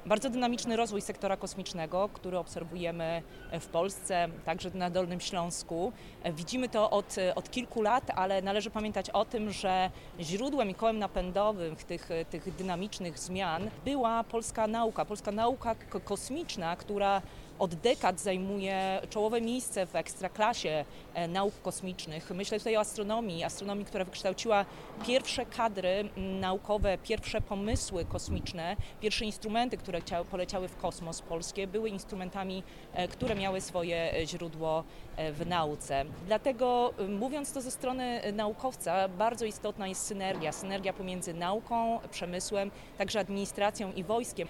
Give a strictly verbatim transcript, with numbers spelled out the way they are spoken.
Bardzo dynamiczny rozwój sektora kosmicznego, który obserwujemy w Polsce, także na Dolnym Śląsku. Widzimy to od, od kilku lat, ale należy pamiętać o tym, że źródłem i kołem napędowym tych, tych dynamicznych zmian była polska nauka, polska nauka kosmiczna, która od dekad zajmuje czołowe miejsce w ekstraklasie nauk kosmicznych. Myślę tutaj o astronomii, astronomii, która wykształciła pierwsze kadry naukowe, pierwsze pomysły kosmiczne, pierwsze instrumenty, które poleciały w kosmos polskie, były instrumentami, które miały swoje źródło w nauce. Dlatego, mówiąc to ze strony naukowca, bardzo istotna jest synergia, synergia pomiędzy nauką, przemysłem, także administracją i wojskiem.